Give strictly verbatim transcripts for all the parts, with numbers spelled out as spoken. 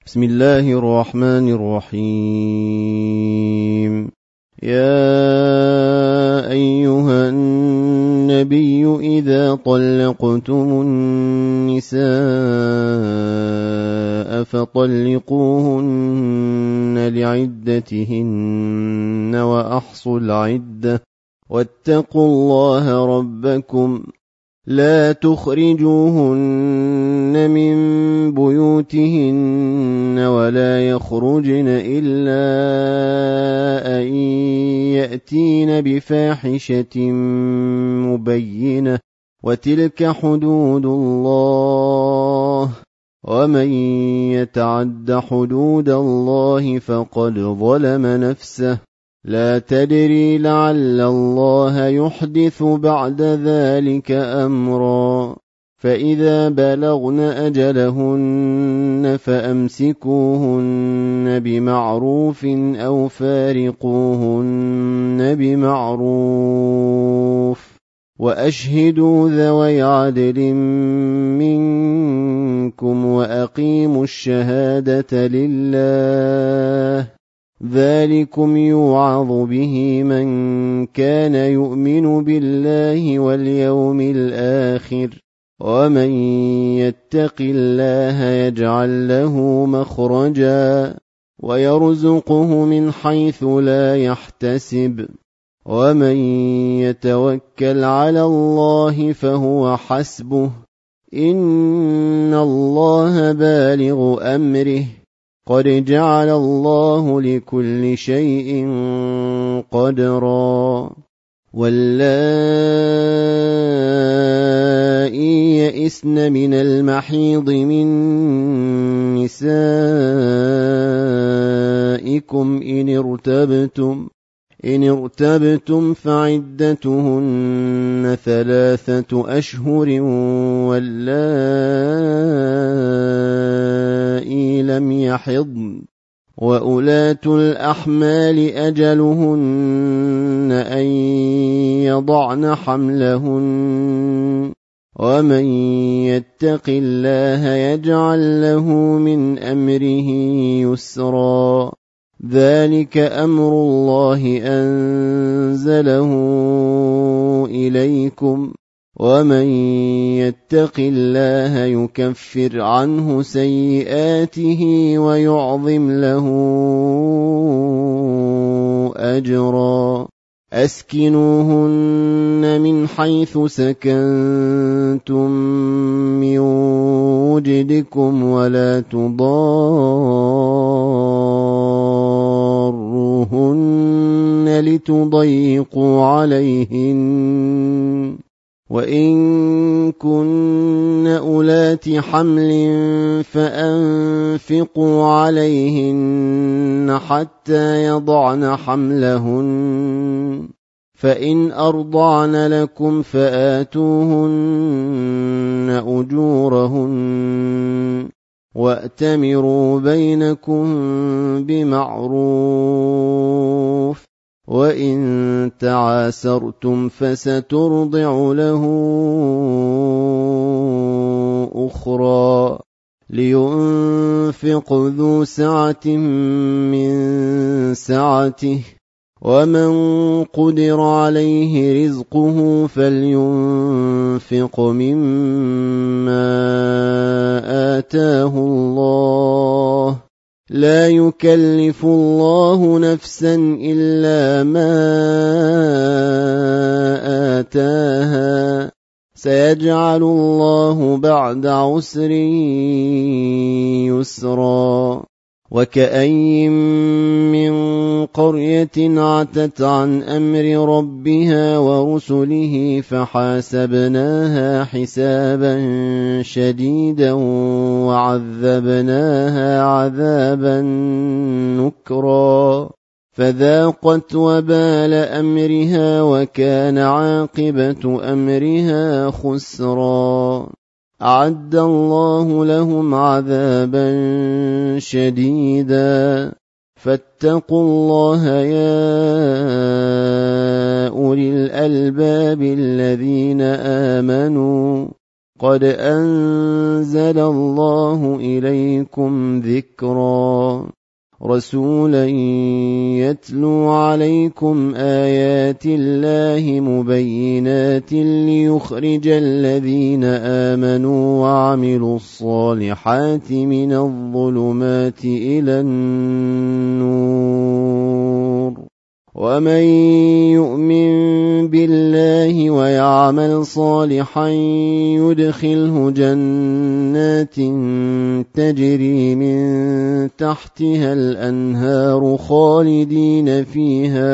بسم الله الرحمن الرحيم. يا أيها النبي إذا طلقتم النساء فطلقوهن لعدتهن وأحصوا العدة واتقوا الله ربكم لا تخرجوهن من بيوتهن ولا يخرجن إلا أن يأتين بفاحشة مبينة وتلك حدود الله ومن يتعد حدود الله فقد ظلم نفسه لا تدري لعل الله يحدث بعد ذلك أمرا فإذا بلغن أجلهن فأمسكوهن بمعروف أو فارقوهن بمعروف وأشهدوا ذوي عدل منكم وأقيموا الشهادة لله ذلكم يوعظ به من كان يؤمن بالله واليوم الآخر ومن يتق الله يجعل له مخرجا ويرزقه من حيث لا يحتسب ومن يتوكل على الله فهو حسبه إن الله بالغ أمره قد جعل الله لكل شيء قدرا واللائي يئسن من المحيض من نسائكم إن ارتبتم إن ارتبتم فعدتهن ثلاثة أشهر واللائي لم يحضن وأولاة الأحمال أجلهن أن يضعن حملهن ومن يتق الله يجعل له من أمره يسرا ذلك أمر الله أنزله إليكم ومن يتق الله يكفر عنه سيئاته ويعظم له أجرا أسكنوهن من حيث سكنتم من وجدكم ولا تضاروهن لتضيقوا عليهن وإن كن أولات حمل فأنفقوا عليهن حتى يضعن حملهن فإن أرضعن لكم فآتوهن أجورهن وأتمروا بينكم بمعروف وإن تعاسرتم فسترضع له أخرى لينفق ذو سعة من سعته ومن قدر عليه رزقه فلينفق مما آتاه الله لا يكلف الله نفسا إلا ما آتاها سيجعل الله بعد عسر يسرا وكأين من قرية عتت عن أمر ربها ورسله فحاسبناها حسابا شديدا وعذبناها عذابا نكرا فذاقت وبال أمرها وكان عاقبة أمرها خسرا أعد الله لهم عذابا شديدا فاتقوا الله يا أولي الألباب الذين آمنوا قد أنزل الله إليكم ذكرا رسولا يتلو عليكم آيات الله مبينات ليخرج الذين آمنوا وعملوا الصالحات من الظلمات إلى النور ومن يؤمن بالله ويعمل صالحا يدخله جنات تجري من تحتها الأنهار خالدين فيها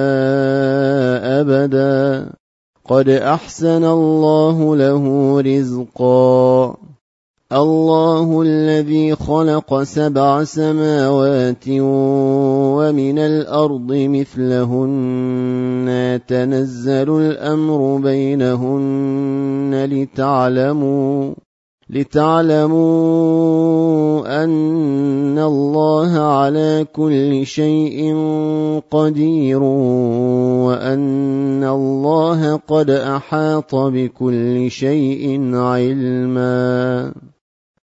أبدا قد أحسن الله له رزقا الله الذي خلق سبع سماوات ومن الأرض مثلهن يتنزل الأمر بينهن لتعلموا لتعلموا أن الله على كل شيء قدير وأن الله قد أحاط بكل شيء علما